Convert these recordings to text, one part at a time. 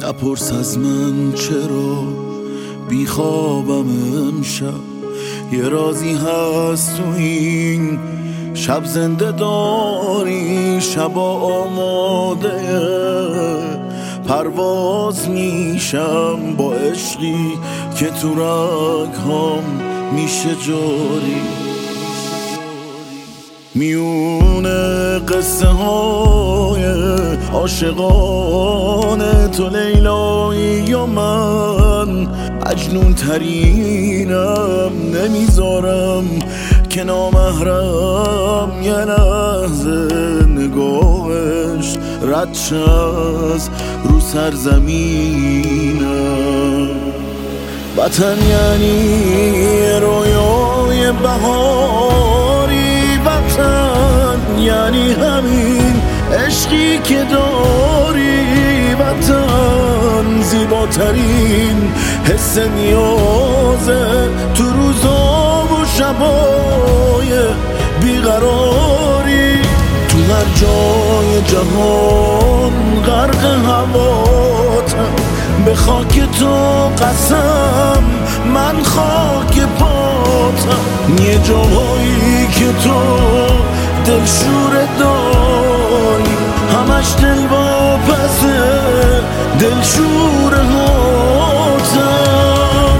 نپرس از من چرا بیخوابم امشب، یه رازی هست تو این شب زنده داری. شبا آماده پرواز میشم با عشقی که تو رگ‌هام میشه جاری. میونه قصه های عاشقانه تو لیلایی و من مجنون ترینم، نمیذارم که نامحرم یه لحظه نگاهش رد شه از رو سرزمینم. وطن یعنی رویای بهاری، وطن یعنی همین عشقی که داری. وطن زیباترین حس نیازه تو روزا و شبای بیقراری. تو هر جای جهان غرق هواتم، به خاک تو قسم من خاک پاتم. یه جاهایی که تو دلشور داری، همش دل واپسه دلشور هاتم.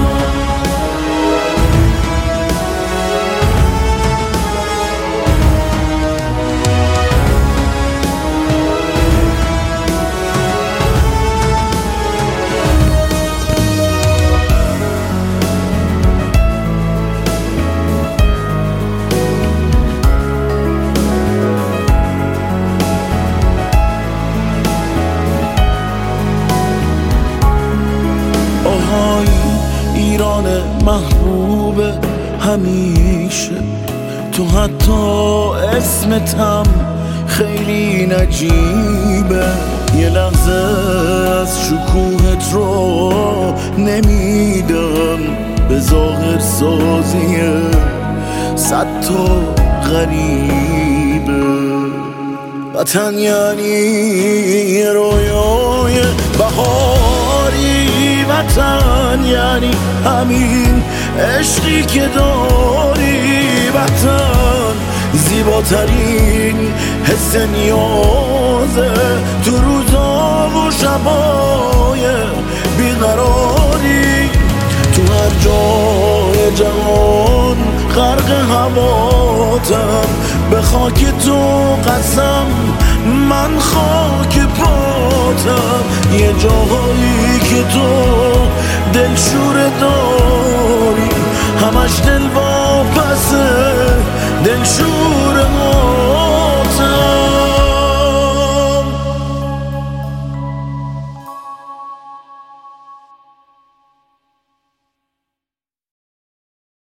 ایران محبوب همیشه، تو حتی اسمتم خیلی نجیبه. یه لحظه از شکوهت رو نمیدم به ظاهر سازیه صد تا غریبه. وطن یعنی رویای بهاری، وطن یعنی همین عشقی که داری. وطن زیباترین حس نیازه تو روزا و شبای بیقراری. تو هر جای جهان غرق هواتم، به خاک تو قسم من خاک پاتم. یه جاهایی که تو دلشور داری، همش دل